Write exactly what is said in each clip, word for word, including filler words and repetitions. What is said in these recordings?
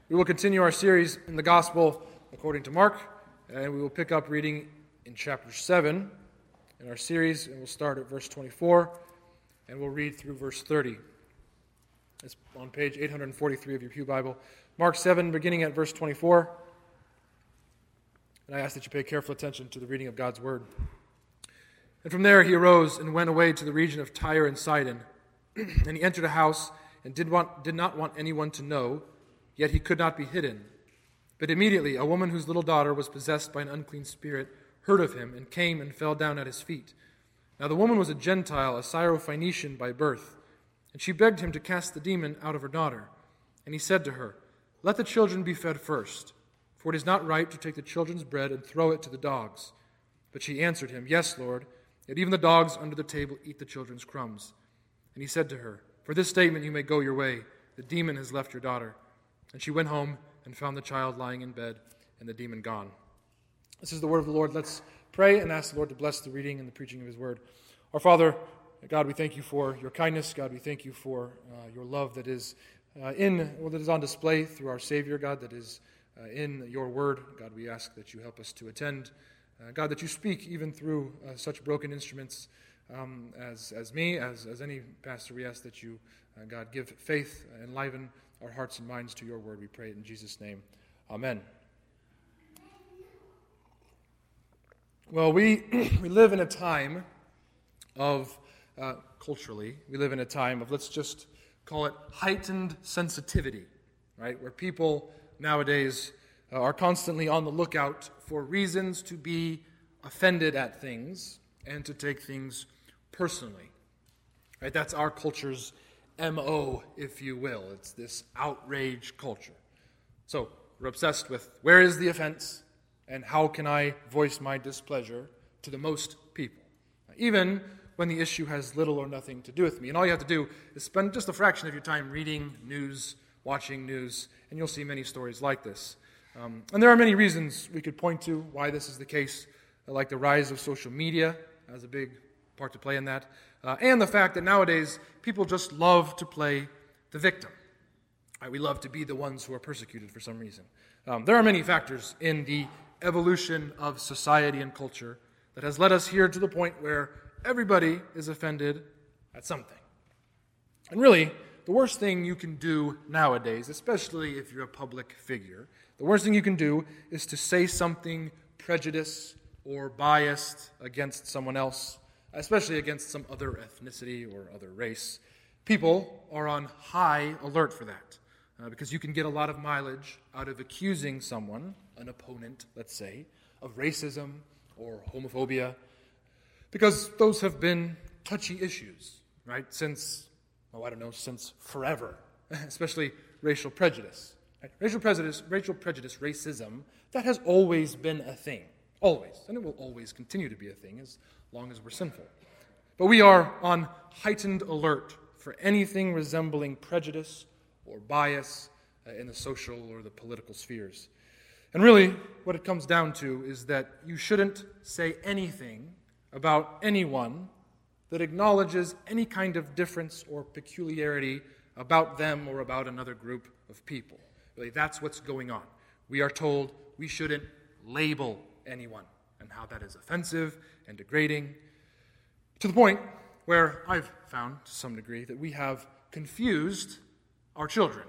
We will continue our series in the Gospel according to Mark, and we will pick up reading in chapter seven in our series, and we'll start at verse twenty-four, and we'll read through verse thirty. It's on page eight forty-three of your Pew Bible. Mark seven, beginning at verse twenty-four, and I ask that you pay careful attention to the reading of God's Word. And from there he arose and went away to the region of Tyre and Sidon, and he entered a house and did, want, did not want anyone to know, yet he could not be hidden. But immediately a woman whose little daughter was possessed by an unclean spirit heard of him and came and fell down at his feet. Now the woman was a Gentile, a Syrophoenician by birth, and she begged him to cast the demon out of her daughter. And he said to her, "Let the children be fed first, for it is not right to take the children's bread and throw it to the dogs." But she answered him, "Yes, Lord, yet even the dogs under the table eat the children's crumbs." And he said to her, "For this statement you may go your way. The demon has left your daughter." And she went home and found the child lying in bed and the demon gone. This is the word of the Lord. Let's pray and ask the Lord to bless the reading and the preaching of his word. Our Father, God, we thank you for your kindness. God, we thank you for uh, your love that is uh, in, well, that is on display through our Savior, God, that is uh, in your word. God, we ask that you help us to attend. Uh, God, that you speak even through uh, such broken instruments um, as, as me, as, as any pastor. We ask that you, uh, God, give faith, enliven our hearts and minds to your word. We pray it in Jesus' name. Amen. Well, we we live in a time of, uh, culturally, we live in a time of, let's just call it heightened sensitivity, right? Where people nowadays uh, are constantly on the lookout for reasons to be offended at things and to take things personally, right? That's our culture's M O, if you will. It's this outrage culture. So we're obsessed with where is the offense and how can I voice my displeasure to the most people, even when the issue has little or nothing to do with me. And all you have to do is spend just a fraction of your time reading news, watching news, and you'll see many stories like this. Um, and there are many reasons we could point to why this is the case, like the rise of social media has a big part to play in that. Uh, and the fact that nowadays people just love to play the victim. Right, we love to be the ones who are persecuted for some reason. Um, there are many factors in the evolution of society and culture that has led us here to the point where everybody is offended at something. And really, the worst thing you can do nowadays, especially if you're a public figure, the worst thing you can do is to say something prejudiced or biased against someone else, especially against some other ethnicity or other race. People are on high alert for that uh, because you can get a lot of mileage out of accusing someone, an opponent, let's say, of racism or homophobia, because those have been touchy issues, right, since, oh, I don't know, since forever, especially racial prejudice. Right? Racial prejudice, racial prejudice, racism, that has always been a thing, always, and it will always continue to be a thing as long as we're sinful. But we are on heightened alert for anything resembling prejudice or bias uh, in the social or the political spheres. And really, what it comes down to is that you shouldn't say anything about anyone that acknowledges any kind of difference or peculiarity about them or about another group of people. Really, that's what's going on. We are told we shouldn't label anyone, and how that is offensive and degrading, to the point where I've found, to some degree, that we have confused our children.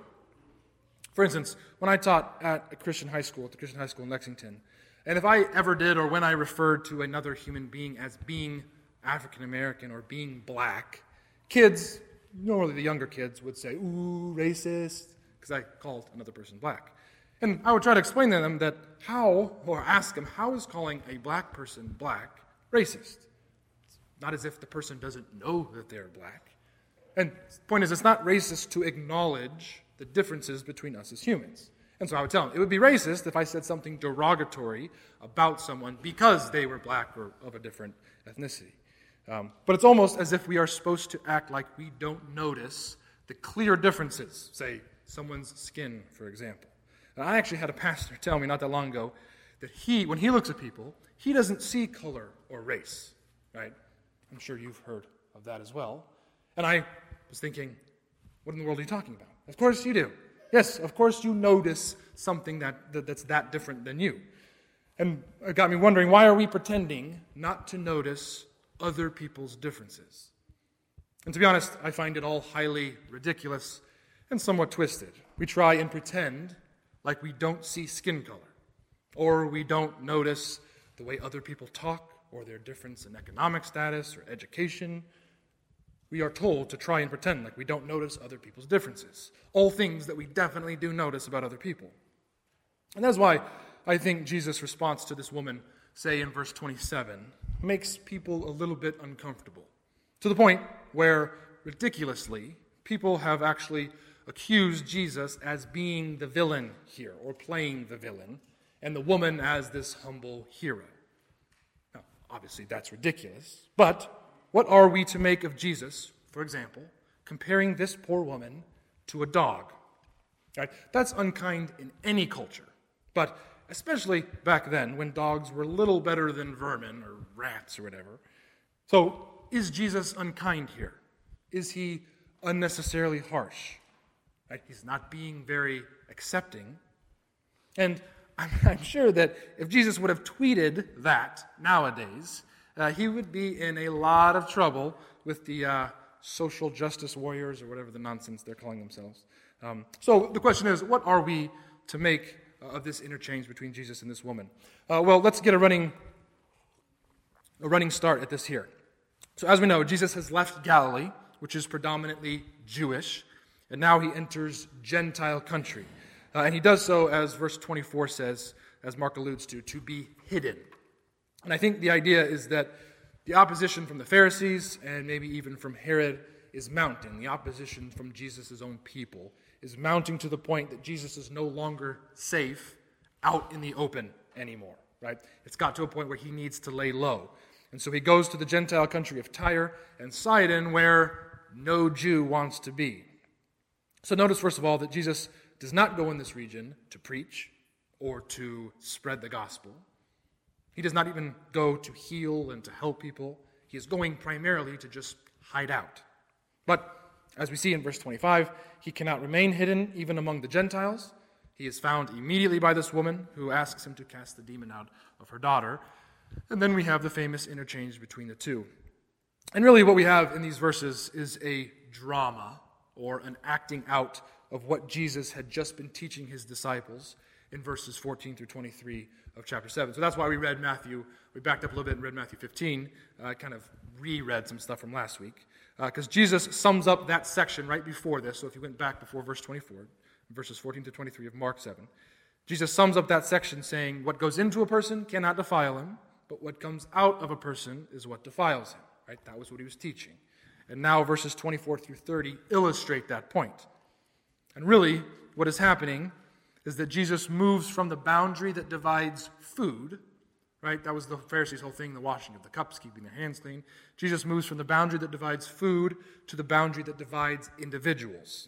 For instance, when I taught at a Christian high school, at the Christian high school in Lexington, and if I ever did, or when I referred to another human being as being African American or being black, kids, normally the younger kids, would say, "Ooh, racist," because I called another person black. And I would try to explain to them that how, or ask them, how is calling a black person black racist? It's not as if the person doesn't know that they're black. And the point is, it's not racist to acknowledge the differences between us as humans. And so I would tell them, it would be racist if I said something derogatory about someone because they were black or of a different ethnicity. Um, but it's almost as if we are supposed to act like we don't notice the clear differences, say, someone's skin, for example. And I actually had a pastor tell me not that long ago that he, when he looks at people, he doesn't see color or race, right? I'm sure you've heard of that as well. And I was thinking, what in the world are you talking about? Of course you do. Yes, of course you notice something that, that that's that different than you. And it got me wondering, why are we pretending not to notice other people's differences? And to be honest, I find it all highly ridiculous and somewhat twisted. We try and pretend like we don't see skin color, or we don't notice the way other people talk, or their difference in economic status or education. We are told to try and pretend like we don't notice other people's differences. All things that we definitely do notice about other people. And that's why I think Jesus' response to this woman, say in verse twenty-seven, makes people a little bit uncomfortable. To the point where, ridiculously, people have actually accused Jesus as being the villain here, or playing the villain, and the woman as this humble hero. Now, obviously that's ridiculous, but what are we to make of Jesus, for example, comparing this poor woman to a dog? Right? That's unkind in any culture, but especially back then when dogs were little better than vermin or rats or whatever. So, is Jesus unkind here? Is he unnecessarily harsh? Right? He's not being very accepting. And I'm, I'm sure that if Jesus would have tweeted that nowadays, uh, he would be in a lot of trouble with the uh, social justice warriors or whatever the nonsense they're calling themselves. Um, so the question is, what are we to make uh, of this interchange between Jesus and this woman? Uh, well, let's get a running, a running start at this here. So as we know, Jesus has left Galilee, which is predominantly Jewish, and now he enters Gentile country. Uh, and he does so, as verse twenty-four says, as Mark alludes to, to be hidden. And I think the idea is that the opposition from the Pharisees, and maybe even from Herod, is mounting. The opposition from Jesus' own people is mounting to the point that Jesus is no longer safe out in the open anymore, right? It's got to a point where he needs to lay low. And so he goes to the Gentile country of Tyre and Sidon, where no Jew wants to be. So notice, first of all, that Jesus does not go in this region to preach or to spread the gospel. He does not even go to heal and to help people. He is going primarily to just hide out. But as we see in verse twenty-five, he cannot remain hidden even among the Gentiles. He is found immediately by this woman who asks him to cast the demon out of her daughter. And then we have the famous interchange between the two. And really what we have in these verses is a drama, or an acting out of what Jesus had just been teaching his disciples in verses fourteen through twenty-three of chapter seven. So that's why we read Matthew, we backed up a little bit and read Matthew fifteen, uh, kind of reread some stuff from last week, because uh, Jesus sums up that section right before this. So if you went back before verse twenty-four, verses fourteen to twenty-three of Mark seven, Jesus sums up that section saying, what goes into a person cannot defile him, but what comes out of a person is what defiles him. Right? That was what he was teaching. And now verses twenty-four through thirty illustrate that point. And really, what is happening is that Jesus moves from the boundary that divides food, right? That was the Pharisees' whole thing, the washing of the cups, keeping their hands clean. Jesus moves from the boundary that divides food to the boundary that divides individuals.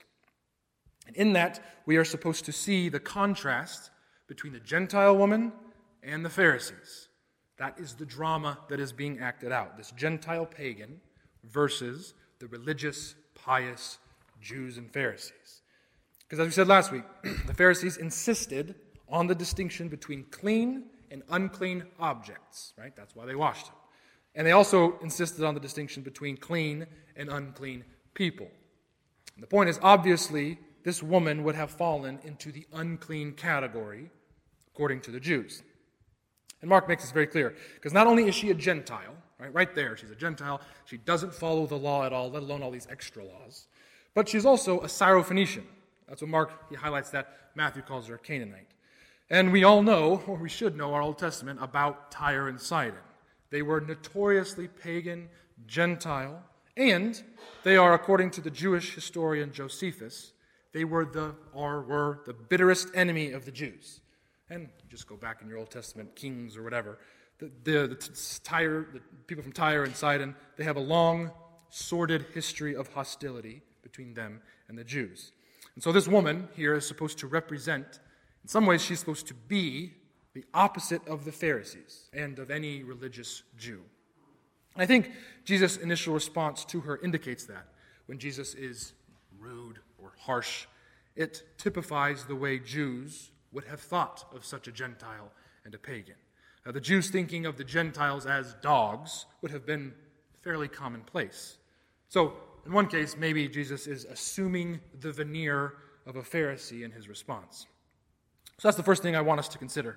And in that, we are supposed to see the contrast between the Gentile woman and the Pharisees. That is the drama that is being acted out. This Gentile pagan versus the religious, pious Jews and Pharisees. Because as we said last week, the Pharisees insisted on the distinction between clean and unclean objects, right? That's why they washed them. And they also insisted on the distinction between clean and unclean people. And the point is, obviously, this woman would have fallen into the unclean category, according to the Jews. And Mark makes this very clear, because not only is she a Gentile, right, right there, she's a Gentile, she doesn't follow the law at all, let alone all these extra laws, but she's also a Syrophoenician. That's what Mark, he highlights that. Matthew calls her a Canaanite. And we all know, or we should know, our Old Testament about Tyre and Sidon. They were notoriously pagan, Gentile, and they are, according to the Jewish historian Josephus, they were the, or were the bitterest enemy of the Jews. And just go back in your Old Testament, Kings or whatever, the, the, the, Tyre, the people from Tyre and Sidon, they have a long, sordid history of hostility between them and the Jews. And so this woman here is supposed to represent, in some ways she's supposed to be the opposite of the Pharisees and of any religious Jew. And I think Jesus' initial response to her indicates that, when Jesus is rude or harsh It typifies the way Jews would have thought of such a Gentile and a pagan. Uh, the Jews thinking of the Gentiles as dogs would have been fairly commonplace. So, in one case, maybe Jesus is assuming the veneer of a Pharisee in his response. So that's the first thing I want us to consider.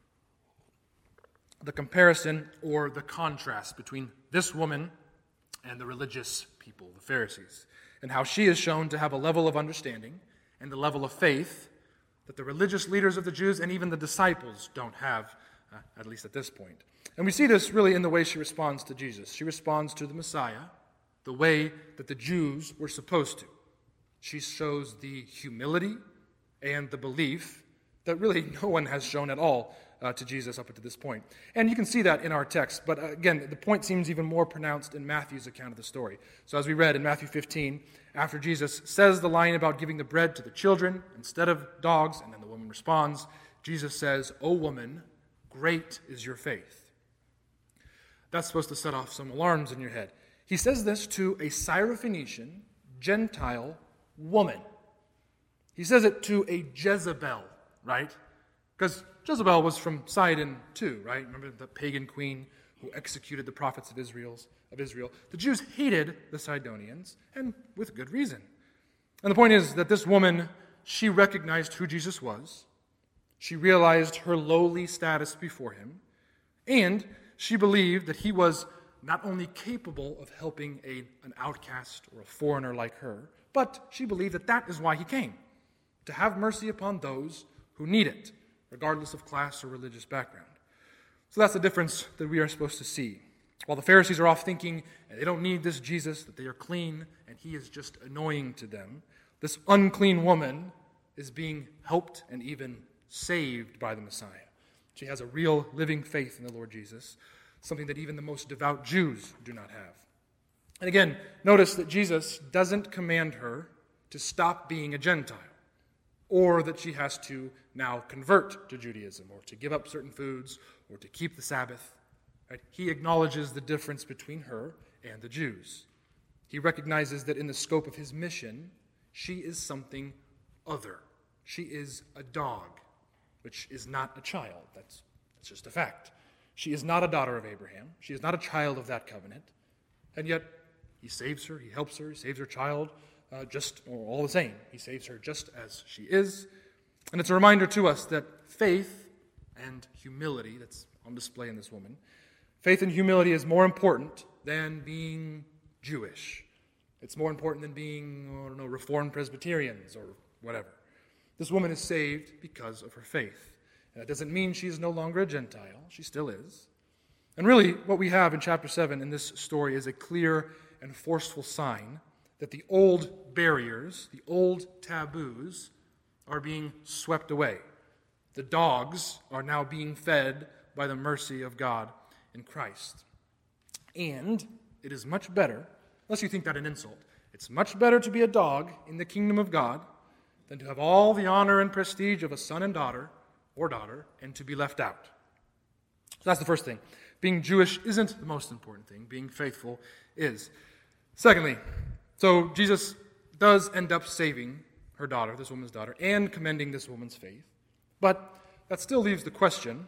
The comparison or the contrast between this woman and the religious people, the Pharisees, and how she is shown to have a level of understanding and the level of faith that the religious leaders of the Jews and even the disciples don't have, uh, at least at this point. And we see this really in the way she responds to Jesus. She responds to the Messiah the way that the Jews were supposed to. She shows the humility and the belief that really no one has shown at all uh, to Jesus up to this point. And you can see that in our text, but uh, again, the point seems even more pronounced in Matthew's account of the story. So as we read in Matthew fifteen, after Jesus says the line about giving the bread to the children instead of dogs, and then the woman responds, Jesus says, "O woman, great is your faith." That's supposed to set off some alarms in your head. He says this to a Syrophoenician, Gentile woman. He says it to a Jezebel, right? Because Jezebel was from Sidon too, right? Remember the pagan queen who executed the prophets of Israel's, of Israel. The Jews hated the Sidonians, and with good reason. And the point is that this woman, she recognized who Jesus was. She realized her lowly status before him, and she believed that he was not only capable of helping a, an outcast or a foreigner like her, but she believed that that is why he came, to have mercy upon those who need it, regardless of class or religious background. So that's the difference that we are supposed to see. While the Pharisees are off thinking and they don't need this Jesus, that they are clean and he is just annoying to them, this unclean woman is being helped and even saved by the Messiah. She has a real living faith in the Lord Jesus, something that even the most devout Jews do not have. And again, notice that Jesus doesn't command her to stop being a Gentile, or that she has to now convert to Judaism, or to give up certain foods, or to keep the Sabbath. Right? He acknowledges the difference between her and the Jews. He recognizes that in the scope of his mission, she is something other. She is a dog, which is not a child. That's, that's just a fact. She is not a daughter of Abraham. She is not a child of that covenant. And yet, he saves her, he helps her, he saves her child, uh, just or all the same. He saves her just as she is. And it's a reminder to us that faith and humility, that's on display in this woman, faith and humility is more important than being Jewish. It's more important than being, I don't know, Reformed Presbyterians or whatever. This woman is saved because of her faith. And that doesn't mean she is no longer a Gentile. She still is. And really, what we have in chapter seven in this story is a clear and forceful sign that the old barriers, the old taboos, are being swept away. The dogs are now being fed by the mercy of God in Christ. And it is much better, unless you think that an insult, it's much better to be a dog in the kingdom of God than to have all the honor and prestige of a son and daughter, or daughter, and to be left out. So that's the first thing. Being Jewish isn't the most important thing. Being faithful is. Secondly, so Jesus does end up saving her daughter, this woman's daughter, and commending this woman's faith. But that still leaves the question,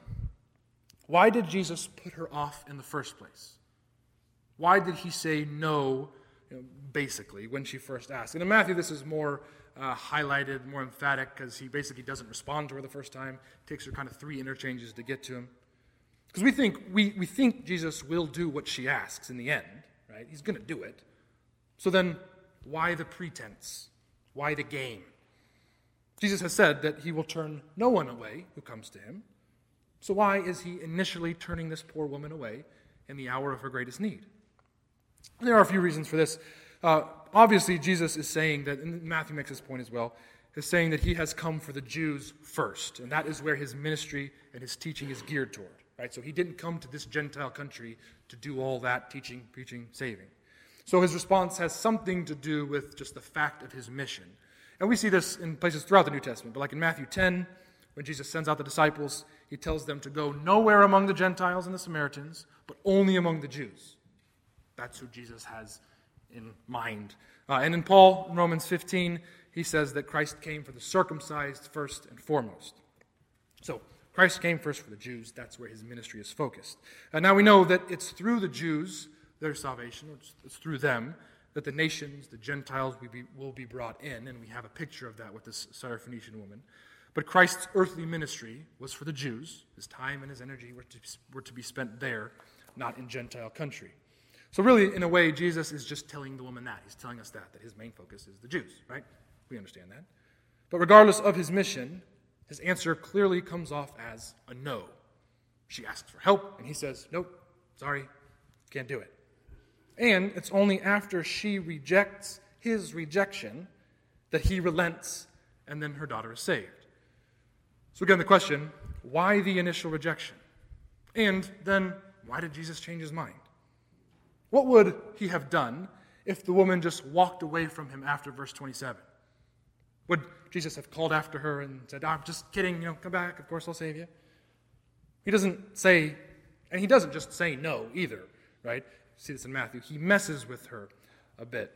why did Jesus put her off in the first place? Why did he say no, you know, basically, when she first asked? And in Matthew, this is more uh, highlighted, more emphatic, because he basically doesn't respond to her the first time. It takes her kind of three interchanges to get to him. Because we think we, we think Jesus will do what she asks in the end, right? He's going to do it. So then, why the pretense? Why the game? Jesus has said that he will turn no one away who comes to him. So why is he initially turning this poor woman away in the hour of her greatest need? And there are a few reasons for this. Uh, obviously, Jesus is saying that, and Matthew makes this point as well, is saying that he has come for the Jews first, and that is where his ministry and his teaching is geared toward. Right? So he didn't come to this Gentile country to do all that teaching, preaching, saving. So his response has something to do with just the fact of his mission. And we see this in places throughout the New Testament. But like in Matthew ten, when Jesus sends out the disciples, he tells them to go nowhere among the Gentiles and the Samaritans, but only among the Jews. That's who Jesus has in mind. Uh, and in Paul, in Romans fifteen, he says that Christ came for the circumcised first and foremost. So, Christ came first for the Jews. That's where his ministry is focused. And now we know that it's through the Jews, their salvation, it's, it's through them, that the nations, the Gentiles, will be, will be brought in, and we have a picture of that with this Syrophoenician woman. But Christ's earthly ministry was for the Jews. His time and his energy were to, were to be spent there, not in Gentile country. So really, in a way, Jesus is just telling the woman that. He's telling us that, that his main focus is the Jews, right? We understand that. But regardless of his mission, his answer clearly comes off as a no. She asks for help, and he says, nope, sorry, can't do it. And it's only after she rejects his rejection that he relents, and then her daughter is saved. So again, the question, why the initial rejection? And then, why did Jesus change his mind? What would he have done if the woman just walked away from him after verse twenty-seven? Would Jesus have called after her and said, I'm just kidding, you know, come back, of course I'll save you? He doesn't say, and he doesn't just say no either, right? See this in Matthew. He messes with her a bit.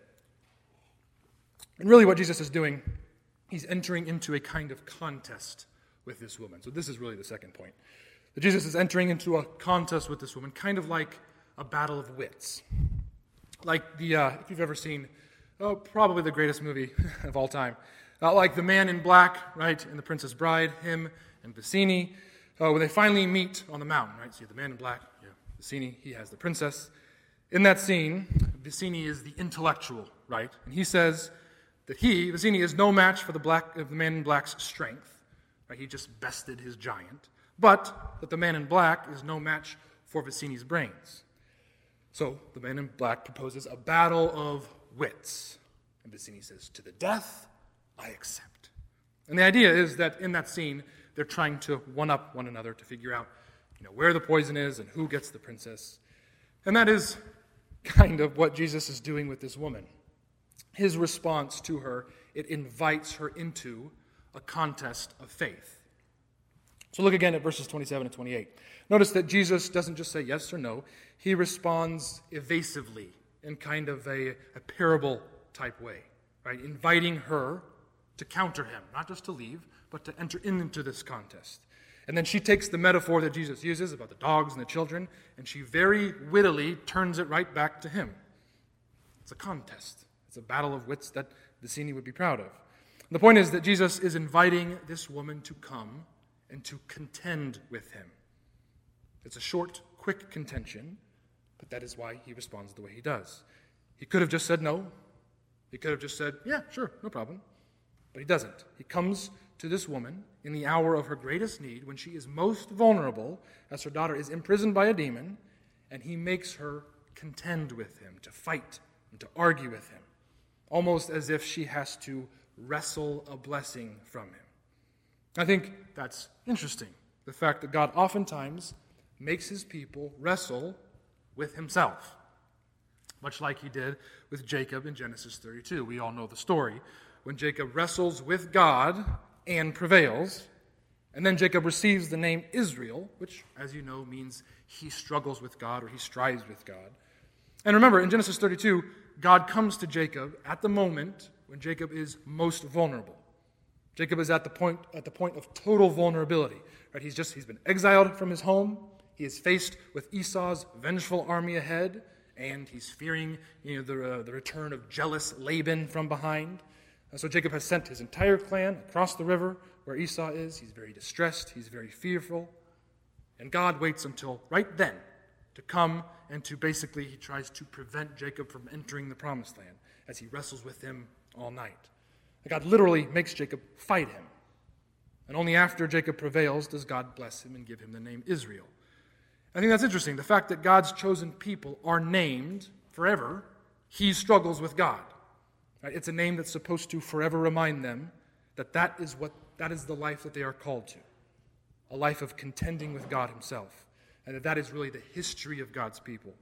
And really what Jesus is doing, he's entering into a kind of contest with this woman. So this is really the second point. That Jesus is entering into a contest with this woman, kind of like a battle of wits. Like the, uh, if you've ever seen, oh, probably the greatest movie of all time, uh, like The Man in Black, right, and The Princess Bride, him and Vizzini, uh, when they finally meet on the mountain, right? So you have the Man in Black, yeah, Vizzini, he has the princess. In that scene, Vizzini is the intellectual, right? And he says that he, Vizzini, is no match for the, black, uh, the Man in Black's strength. Right? He just bested his giant. But that the Man in Black is no match for Vizzini's brains. So the Man in Black proposes a battle of wits. And Vizzini says, to the death, I accept. And the idea is that in that scene, they're trying to one-up one another to figure out, you know, where the poison is and who gets the princess. And that is kind of what Jesus is doing with this woman. His response to her, it invites her into a contest of faith. So look again at verses twenty-seven and twenty-eight. Notice that Jesus doesn't just say yes or no. He responds evasively in kind of a, a parable type way, right? Inviting her to counter him, not just to leave, but to enter into this contest. And then she takes the metaphor that Jesus uses about the dogs and the children, and she very wittily turns it right back to him. It's a contest. It's a battle of wits that Vizzini would be proud of. The point is that Jesus is inviting this woman to come and to contend with him. It's a short, quick contention, but that is why he responds the way he does. He could have just said no. He could have just said, yeah, sure, no problem. But he doesn't. He comes to this woman in the hour of her greatest need, when she is most vulnerable, as her daughter is imprisoned by a demon, and he makes her contend with him, to fight and to argue with him, almost as if she has to wrestle a blessing from him. I think that's interesting, the fact that God oftentimes makes his people wrestle with himself, much like he did with Jacob in Genesis thirty-two. We all know the story. When Jacob wrestles with God and prevails, and then Jacob receives the name Israel, which, as you know, means he struggles with God or he strives with God. And remember, in Genesis thirty-two, God comes to Jacob at the moment when Jacob is most vulnerable. Jacob is at the point at the point of total vulnerability. Right? He's just he's been exiled from his home. He is faced with Esau's vengeful army ahead, and he's fearing, you know, the uh, the return of jealous Laban from behind. And so Jacob has sent his entire clan across the river where Esau is. He's very distressed. He's very fearful. And God waits until right then to come and to basically, he tries to prevent Jacob from entering the promised land as he wrestles with him all night. And God literally makes Jacob fight him. And only after Jacob prevails does God bless him and give him the name Israel. I think that's interesting. The fact that God's chosen people are named forever, he struggles with God. Right? It's a name that's supposed to forever remind them that that is what that is the life that they are called to, a life of contending with God himself, and that that is really the history of God's people.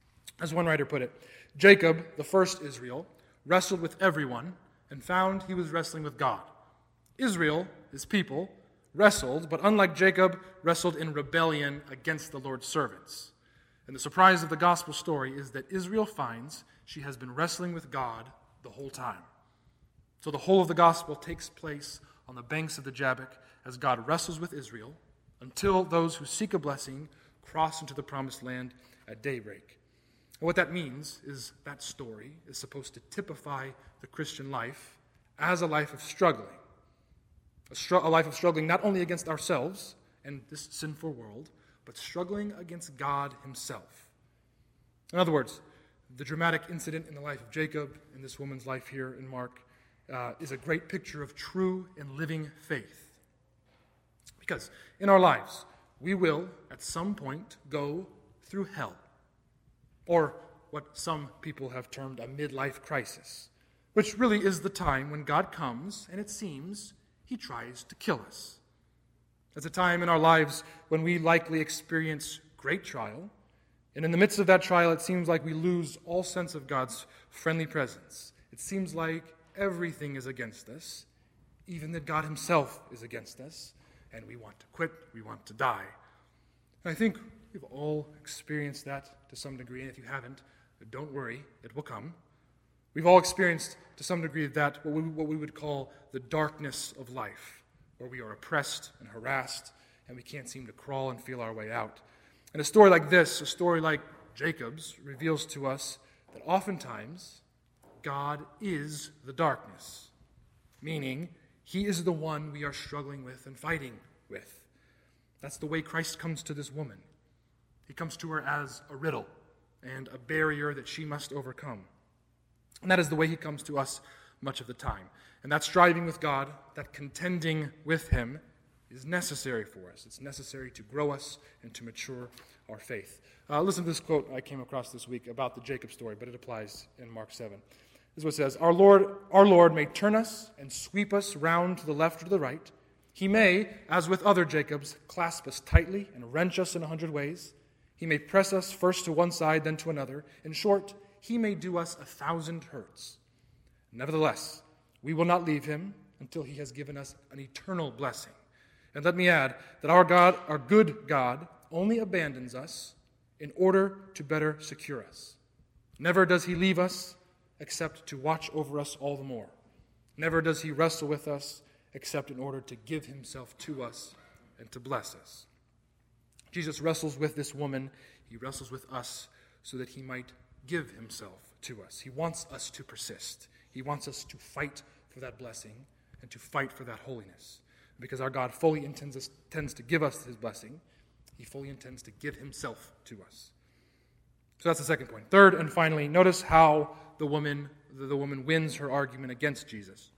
As one writer put it, Jacob, the first Israel, wrestled with everyone and found he was wrestling with God. Israel, his people, wrestled, but unlike Jacob, wrestled in rebellion against the Lord's servants. And the surprise of the gospel story is that Israel finds she has been wrestling with God the whole time. So the whole of the gospel takes place on the banks of the Jabbok as God wrestles with Israel until those who seek a blessing cross into the promised land at daybreak. And what that means is that story is supposed to typify the Christian life as a life of struggling. A, str- a life of struggling not only against ourselves and this sinful world, but struggling against God himself. In other words, the dramatic incident in the life of Jacob and this woman's life here in Mark uh, is a great picture of true and living faith. Because in our lives, we will, at some point, go through hell, or what some people have termed a midlife crisis, which really is the time when God comes, and it seems he tries to kill us. It's a time in our lives when we likely experience great trial, and in the midst of that trial, it seems like we lose all sense of God's friendly presence. It seems like everything is against us, even that God himself is against us, and we want to quit, we want to die. And I think we've all experienced that to some degree, and if you haven't, don't worry, it will come. We've all experienced to some degree that, what we, what we would call the darkness of life, where we are oppressed and harassed, and we can't seem to crawl and feel our way out. And a story like this, a story like Jacob's, reveals to us that oftentimes God is the darkness, meaning he is the one we are struggling with and fighting with. That's the way Christ comes to this woman. He comes to her as a riddle and a barrier that she must overcome. And that is the way he comes to us much of the time. And that striving with God, that contending with him, is necessary for us. It's necessary to grow us and to mature our faith. Uh, listen to this quote I came across this week about the Jacob story, but it applies in Mark seven. This is what it says: Our Lord, our Lord may turn us and sweep us round to the left or to the right. He may, as with other Jacobs, clasp us tightly and wrench us in a hundred ways. He may press us first to one side, then to another. In short, he may do us a thousand hurts. Nevertheless, we will not leave him until he has given us an eternal blessing. And let me add that our God, our good God, only abandons us in order to better secure us. Never does he leave us except to watch over us all the more. Never does he wrestle with us except in order to give himself to us and to bless us. Jesus wrestles with this woman. He wrestles with us so that he might give himself to us. He wants us to persist. He wants us to fight for that blessing and to fight for that holiness. Because our God fully intends, us, intends to give us his blessing, he fully intends to give himself to us. So that's the second point. Third and finally, notice how the woman, the, the woman wins her argument against Jesus.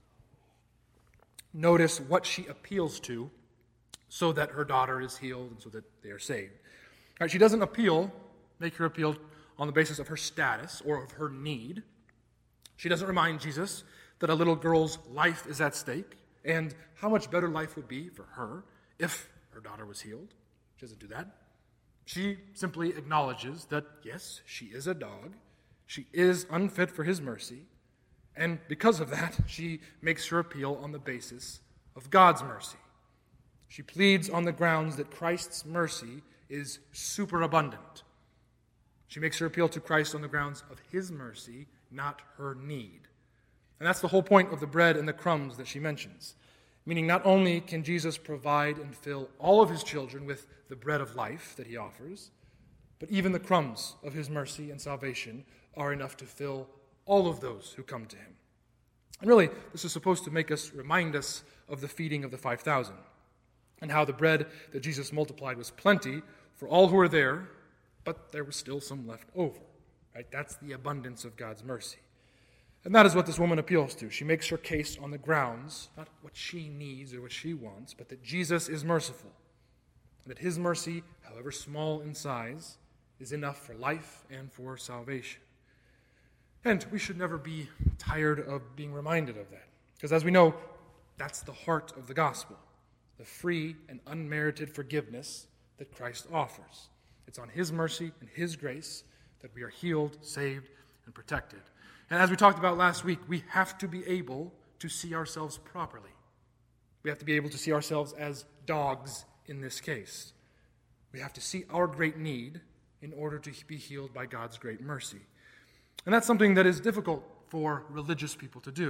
Notice what she appeals to so that her daughter is healed and so that they are saved. All right, she doesn't appeal, make her appeal on the basis of her status or of her need. She doesn't remind Jesus that a little girl's life is at stake and how much better life would be for her if her daughter was healed. She doesn't do that. She simply acknowledges that, yes, she is a dog. She is unfit for his mercy. And because of that, she makes her appeal on the basis of God's mercy. She pleads on the grounds that Christ's mercy is superabundant. She makes her appeal to Christ on the grounds of his mercy, not her need. And that's the whole point of the bread and the crumbs that she mentions. Meaning not only can Jesus provide and fill all of his children with the bread of life that he offers, but even the crumbs of his mercy and salvation are enough to fill all of those who come to him. And really, this is supposed to make us, remind us of the feeding of the five thousand, and how the bread that Jesus multiplied was plenty for all who were there, but there was still some left over. Right? That's the abundance of God's mercy. And that is what this woman appeals to. She makes her case on the grounds, not what she needs or what she wants, but that Jesus is merciful. And that his mercy, however small in size, is enough for life and for salvation. And we should never be tired of being reminded of that. Because as we know, that's the heart of the gospel. The free and unmerited forgiveness that Christ offers. It's on his mercy and his grace that we are healed, saved, and protected. And as we talked about last week, we have to be able to see ourselves properly. We have to be able to see ourselves as dogs in this case. We have to see our great need in order to be healed by God's great mercy. And that's something that is difficult for religious people to do.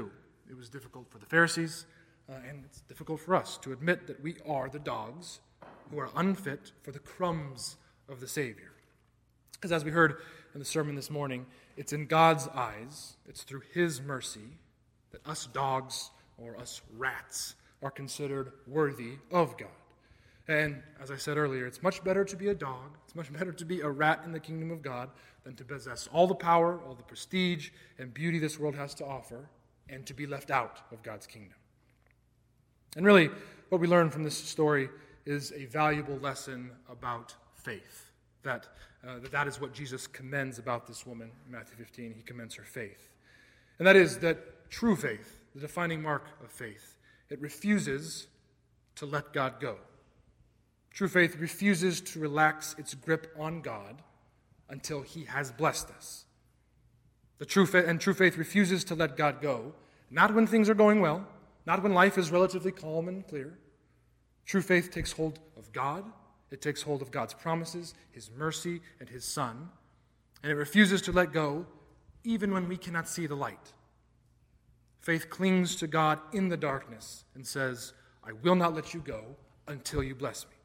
it was difficult for the Pharisees, uh, and it's difficult for us to admit that we are the dogs who are unfit for the crumbs of the Savior. Because as we heard in the sermon this morning, it's in God's eyes, it's through His mercy, that us dogs or us rats are considered worthy of God. And as I said earlier, it's much better to be a dog, it's much better to be a rat in the kingdom of God than to possess all the power, all the prestige, and beauty this world has to offer, and to be left out of God's kingdom. And really, what we learn from this story is a valuable lesson about faith. That, uh, that that is what Jesus commends about this woman in Matthew fifteen. He commends her faith. And that is that true faith, the defining mark of faith, it refuses to let God go. True faith refuses to relax its grip on God until He has blessed us. The true faith, and true faith refuses to let God go, not when things are going well, not when life is relatively calm and clear. True faith takes hold of God. It takes hold of God's promises, His mercy, and His Son. And it refuses to let go even when we cannot see the light. Faith clings to God in the darkness and says, I will not let you go until you bless me.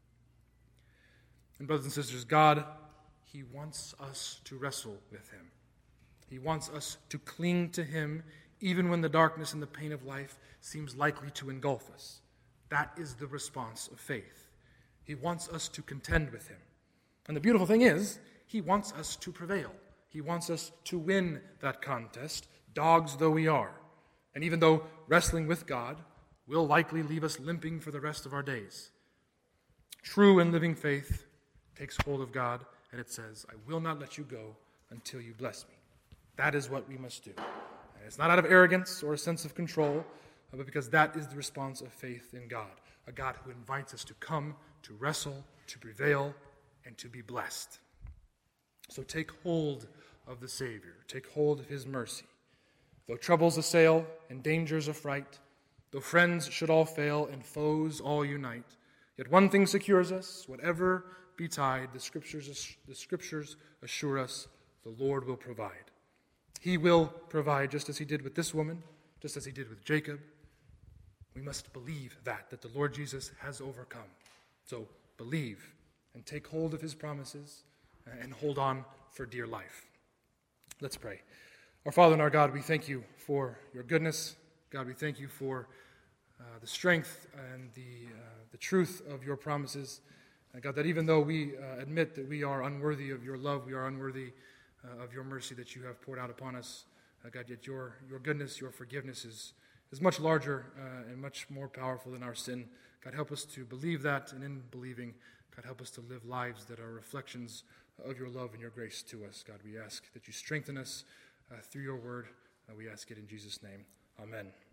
And brothers and sisters, God, He wants us to wrestle with Him. He wants us to cling to Him even when the darkness and the pain of life seems likely to engulf us. That is the response of faith. He wants us to contend with Him. And the beautiful thing is, He wants us to prevail. He wants us to win that contest, dogs though we are. And even though wrestling with God will likely leave us limping for the rest of our days, true and living faith takes hold of God, and it says, I will not let you go until you bless me. That is what we must do. And it's not out of arrogance or a sense of control, but because that is the response of faith in God, a God who invites us to come, to wrestle, to prevail, and to be blessed. So take hold of the Savior. Take hold of His mercy. Though troubles assail and dangers affright, though friends should all fail and foes all unite, yet one thing secures us, whatever betide, the scriptures, the scriptures assure us the Lord will provide. He will provide just as He did with this woman, just as He did with Jacob. We must believe that, that the Lord Jesus has overcome. So believe and take hold of His promises and hold on for dear life. Let's pray. Our Father and our God, we thank You for Your goodness. God, we thank You for uh, the strength and the, uh, the truth of Your promises. Uh, God, that even though we uh, admit that we are unworthy of Your love, we are unworthy uh, of Your mercy that You have poured out upon us, uh, God, yet Your, your goodness, Your forgiveness is is much larger uh, and much more powerful than our sin. God, help us to believe that, and in believing, God, help us to live lives that are reflections of Your love and Your grace to us. God, we ask that You strengthen us uh, through Your word. Uh, we ask it in Jesus' name. Amen.